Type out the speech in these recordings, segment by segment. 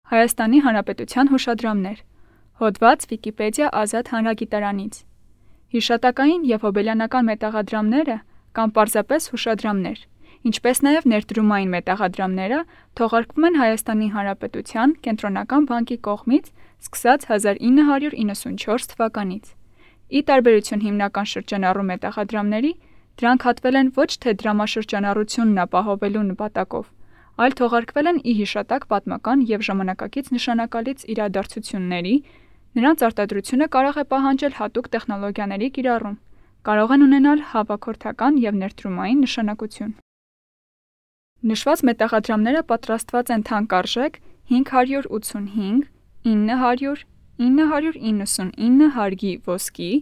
Հայաստանի Հանրապետության հուշադրամներ։ Հոդված Վիկիպեդիա ազատ հանրագիտարանից։ Հիշատակային և հոբելյանական մետաղադրամները կամ պարզապես հուշադրամներ, ինչպես նաև ներդրումային մետաղադրամները թողարկվում են Հայաստանի Հանրապետության Կենտրոնական բանկի կողմից սկսած 1994 թվականից։ Ի տարբերություն հիմնական շրջանառու մետաղադրամների, դրանք հատվել են ոչ թե դրամաշրջանառությունն ապահովելու նպատակով, այլ թողարկվել են ի հիշատակ պատմական և ժամանակակից նշանակալից իրադարձությունների, նրանց արտադրությունը կարող է պահանջել հատուկ տեխնոլոգիաների կիրառում, կարող են ունենալ հավաքորդական և ներդրումային նշանակություն։ Նշված մետաղադրամները պատրաստված են թանկարժեք 585, 900, 999 հարգի ոսկի,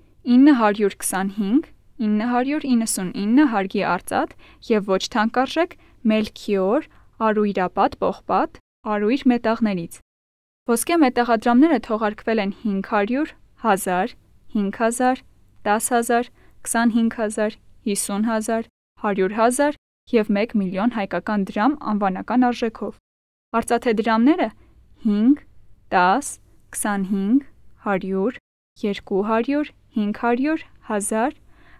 925, 999 հարգի արծաթ և ոչ թանկարժեք մելքիոր, արույրապատ պողպատ, արույր մետաղներից։ Ոսկե մետաղադրամները թողարկվել են 500, 1000, 5000, 10000, 25000, 50000, 100000 և 1 միլիոն հայկական դրամ անվանական արժեքով։ Արծաթե դրամները 5, 10, 25, 100, 200, 500, 1000,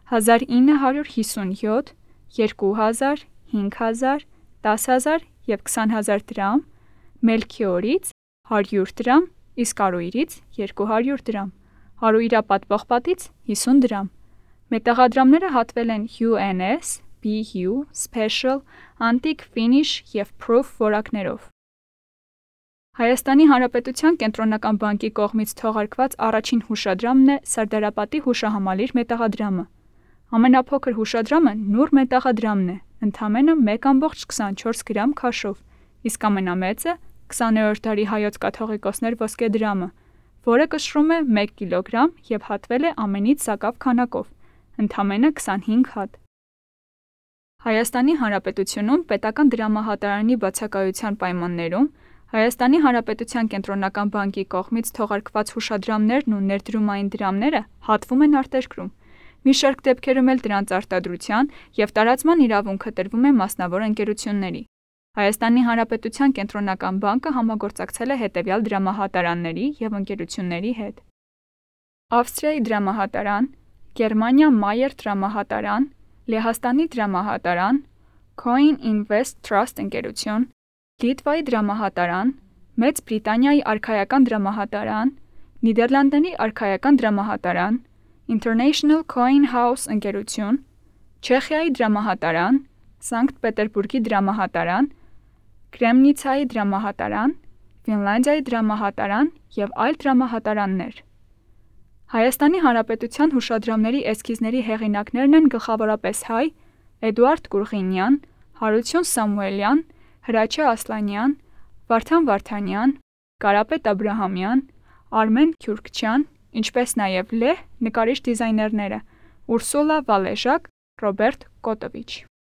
1957, 2000, 5000, 10000 և 20000 դրամ, մելքիորից 100 դրամ, իսկ արույրից 200 դրամ, արույրապատ պողպատից 50 դրամ։ Մետաղադրամները հատվել են UNS, BU, Special, Antique Finish և Proof որակներով։ Հայաստանի Հանրապետության Կենտրոնական բանկի կողմից թողարկված առաջին հուշադրամն է Սարդարապատի հուշահամալիր մետաղադրամը։ Ամենափոքր հուշադրամը Նուռ մետաղադրամն է, ընդամենը 1,24 գրամ քաշով, իսկ ամենամեծը 20-րդ դարի հայոց կաթողիկոսներ ոսկեդրամը, որը կշռում է 1 կգ և հատվել է ամենից սակավ քանակով, ընդամենը 25 հատ։ Հայաստանի Հանրապետությունում պետական դրամահատարանի բացակայության պայմաններում Հայաստանի Հանրապետության Կենտրոնական բանկի կողմից թողարկված հուշադրամներն ու ներդրումային դրամները հատվում են արտերկրում։ Մի շարք դեպքերում էլ դրանց արտադրության և տարածման իրավունքը տրվում է մասնավոր ընկերությունների։ Հայաստանի Հանրապետության Կենտրոնական բանկը համագործակցել է հետևյալ դրամահատարանների և ընկերությունների հետ. Ավստրիայի դրամահատարան, Գերմանիա Մայեր դրամահատարան, Լեհաստանի դրամահատարան, Coin Invest Trust ընկերություն, Լիտվայի դրամահատարան, Մեծ Բրիտանիայի արքայական դրամահատարան, Նիդերլանդների արքայական դրամահատարան, International Coin House ընկերություն, Չեխիայի դրամահատարան, Սանկտ Պետերբուրգի դրամահատարան, Կրեմնիցայի դրամահատարան, Ֆինլանդիայի դրամահատարան և այլ դրամահատարաններ։ Հայաստանի Հանրապետության հուշադրամների էսքիզների հեղինակներն են գլխավորապես հայ Էդուարդ Գուրղինյան, Հարություն Սամուելյան, Հրաչյա Ասլանյան, Վարդան Վարդանյան, Կարապետ Աբրահամյան, Արմեն Քյուրքչյան, ինչպես նաև լեհ նկարիչ-դիզայներները Ուրսուլա Վալեժակ, Ռոբերտ Կոտովիչ։